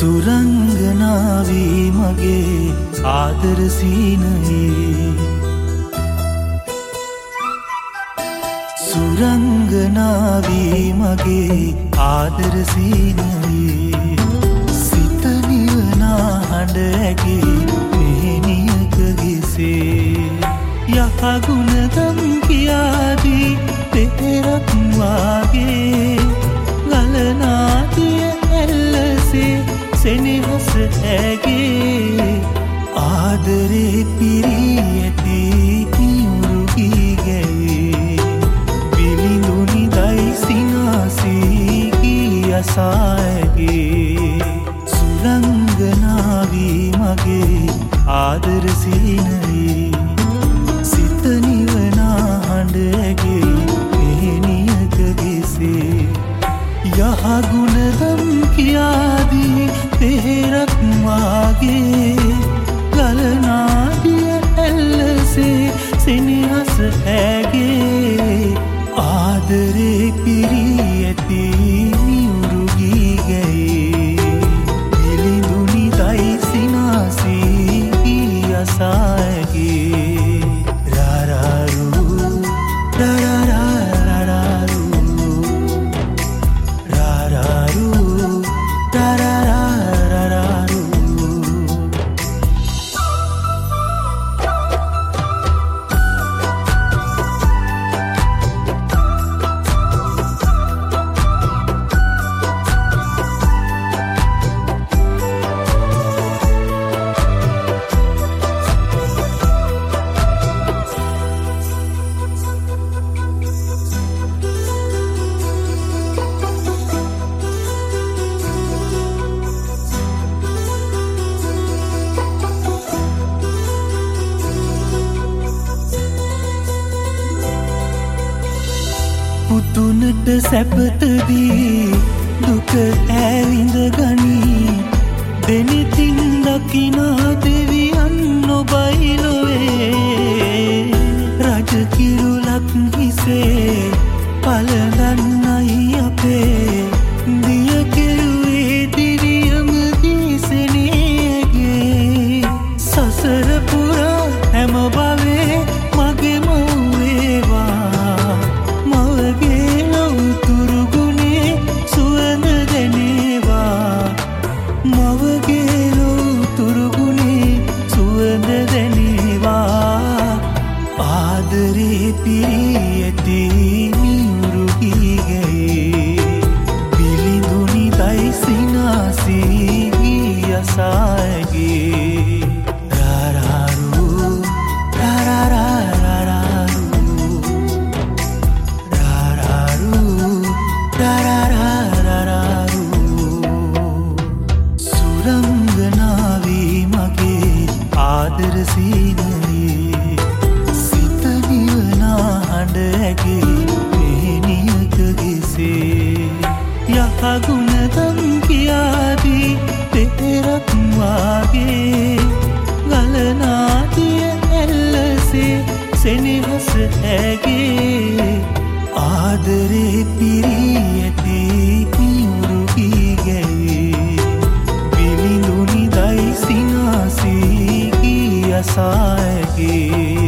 සුරංගනාවී මගේ ආදර සීනයේ සුරංගනාවී මගේ ආදර සීනයේ සිත නිවනා හඬ ඇගේ මෙහෙණියක හිසේ යහගුණදම් කියාදී පෙරක් වාගේ ගලනාදිය ඇල්ලසේ සෙනෙහස ඇගේ ආදරේ පිරී ඇති නිවුරුගී ගැවේ විලිඳුනි දයි සිනාසී ගී අසාඇගේ සුරංගනාවී මගේ ආදර සීනයේ සිත නිවනා හඬ ඇගේ මෙහෙණියක හිසේ යහගුණදම් කියාදී පෙරක් වාගේ ගලනාදිය ඇල්ලසේ සෙනෙහස ඇගේ ආදරේ පිරී ඇති නිවුරුගී ගැයේ විලිඳුනි දයි සිනාසී ගී අසාඇගේ රාරාරු රාරාරාරාරු පුතුනට සැපතදී දුක ඇවිඳ ගනී දෙනිතින් දකිනා දෙවියන් නොබයි ලොවේ රජ කිරුලක් හිසේ පලගන්නයි අපේ දිය කෙරුවේ දිරියම දීසනේගේ සසර පුරා හැම බවේ මගේ මව්වේවා මවගේ ලොවුතුරු ගුණේ සුවඳ දැනේවා මවගේ ලොවුතුරු ගුණේ සුවඳ දැනේවා ආදරේ පිරී ඇති නිවුරුගී ගැයේ විලිඳුනි දයි සිනාසී ගී අසාඇගේ රාරාරු රාරාරාරාරු සුරංගනාවී මගේ ආදර සීනයේ සිත නිවනා හඬ ඇගේ මෙහෙණියක හිසේ යහගුණදම් කියාදී පෙරක් වාගේ ගලනාදිය ඇල්ලසේ සෙනෙහස ඇගේ ආදරේ පිරී ඇති නිවුරුගී ගැයේ විලිඳුනි දයි සිනාසී ගී අසාඇගේ